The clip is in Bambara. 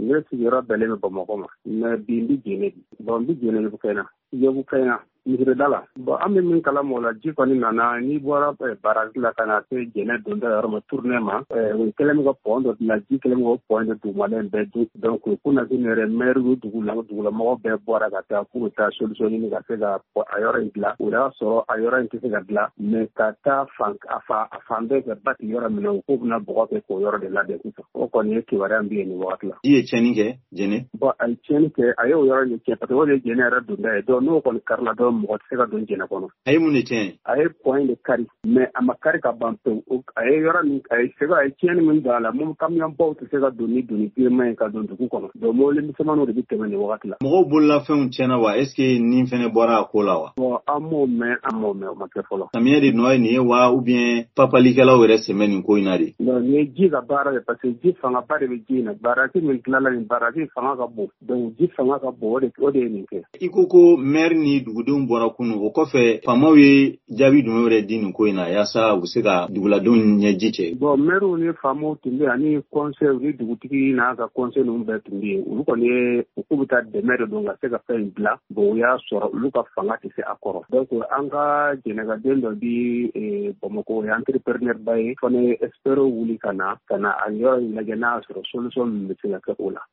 ne sigiyɔrɔ bɛlen bɛ Bamakɔ ma mais bi n bɛ Jɛnɛ bon n bɛ Jɛnɛ Yebukɛna Misirida la bon an bɛ min kalama o la ji kɔni nana n'i bɔra barrage la ka na se Jɛnɛ donda yɔrɔ ma tournée ma o kɛlen bɛ ka pont dɔ dilan ji kɛlen bɛ ka pont de dugumalen bɛɛ dun donc kunasini yɛrɛ maire ye dugulamɔgɔ bɛɛ bɔra ka taa k'u bɛ taa solution ɲini ka se ka a yɔrɔ in dilan o y'a sɔrɔ a yɔrɔ in tɛ se ka dilan mais ka taa a fan bɛɛ fɛ ba tigɛ yɔrɔ min na u k'u bɛna bɔgɔ kɛ k'o yɔrɔ de labɛn sisan o kɔni ye kibaruya min bɛ yen nin wagati la. Ji ye tiɲɛni kɛ Jɛnɛ? Bon a ye tiɲɛni kɛ a ye o yɔrɔ in tiɲɛ parce que o de ye Jɛnɛ yɛrɛ donda ye donc n'o kɔni karila dɔrɔn mɔgɔ tɛ se ka don Jɛnɛ kɔnɔ. A ye mun de tiɲɛ? A ye point de kari mais a ma kari ka ban pewu a ye yɔrɔ min a ye tiɲɛni min don a la mun camion baw tɛ se ka don ni doni bilenman ye ka don dugu kɔnɔ donc mobili misɛnmaninw de bɛ tɛmɛ nin wagati la. Mɔgɔw bololafɛnw tiɲɛna wa est ce que nin fɛnɛ bɔra a ko la wa? Bon an m'o mɛn o ma kɛ fɔlɔ. Samiyɛ de nɔ ye nin ye wa ou bien papalikɛlaw yɛrɛ sɛmɛ nin ko in na de? Non nin ye ji ka baara de parce que ji fangaba de bɛ ji in na barrage min dilanna nin barrage fanga ka bon donc ji fanga ka bon o de ye nin kɛ. I ko maire ni dugudenw bɔra kunun o kɔfɛ faamaw ye jaabi jumɛn wɛrɛ di nin ko in na yaasa u bɛ se ka duguladenw ɲɛji cɛ? Bon maire ni faamaw tun bɛ ani conseil ni dugutigi n'a ka conseil ninnu bɛɛ tun bɛ yen olu kɔni ye u k'u bɛ taa dɛmɛ de don ka se ka fɛn in dilan bon u y'a sɔrɔ olu ka fanga tɛ se a kɔrɔ donc an ka jɛnɛkaden dɔ di Bamakɔ o ye entrepreneur ba ye fana expert wuli ka na a yɔrɔ in lajɛ n'a y'a sɔrɔ solution min bɛ se ka kɛ o la.